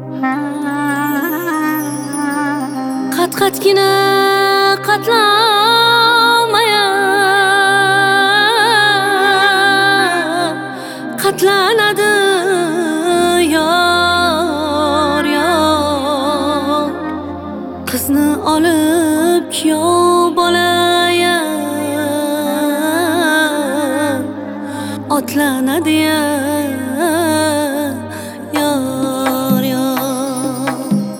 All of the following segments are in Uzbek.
Qat-qatgina qatlamaya qatlanadi yor yor. Qizni olib kuyov bolaya otlanadi yor yor.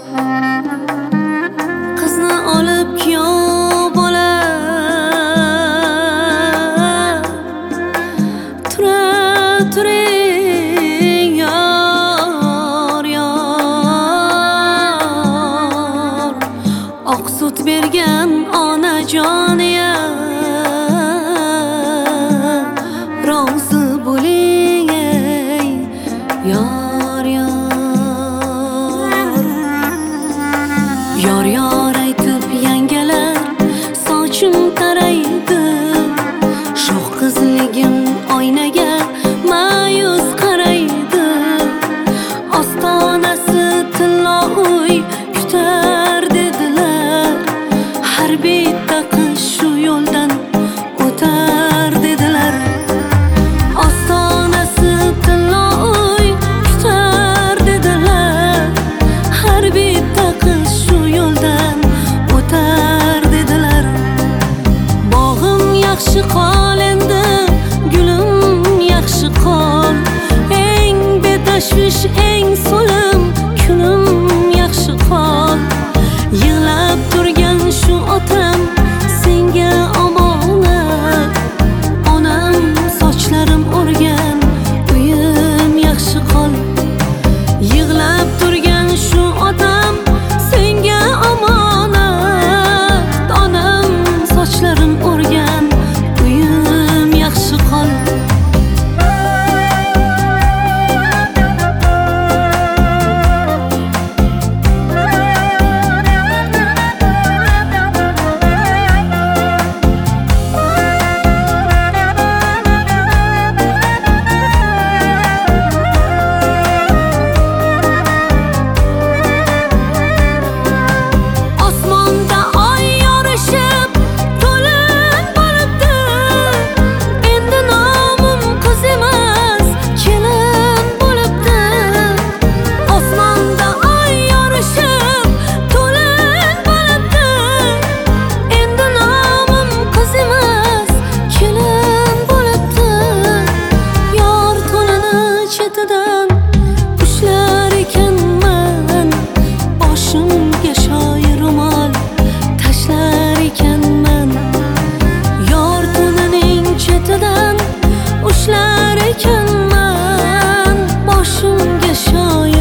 Qizni olib kuyov bola turing yor yor. Oq sut bergan onajoniya rozi bo'ling ey yor yor. Yor yor aytib yangalar sochim taraydi, sho'x qizligim oynaga ma'yus qaraydi. Ostonasi tillo uy kutar dedilar, har bitta qiz shu yo'ldan o'tar dedilar. Ostonasi tillo uy kutar dedilar, har bitta qiz shu yo'ldan o'tar dedilar. Bog'im yaxshi qol endi, gulim yaxshi qol, eng betashvish eng so'lim kunim yaxshi qol. Yig'lab turgan shu otam senga omonat, onam sochlarim o'rgan uyim yaxshi qol. Yig'lab turgan shu otam senga omonat, onam sochlarim o'rgan uyim yaxshi qol. Osmonda oy yorishib to'lin bo'libdi, endi nomim qiz emas kelin bo'libdi. Osmonda oy yorishib to'lin bo'libdi, endi nomim qiz emas kelin bo'libdi. Yor to'nini chetidan ushlar ekanman, boshimga shoir ro'mol tashlar ekanman. Yor to'nining chetidan ushlar ekanman, boshimga shoir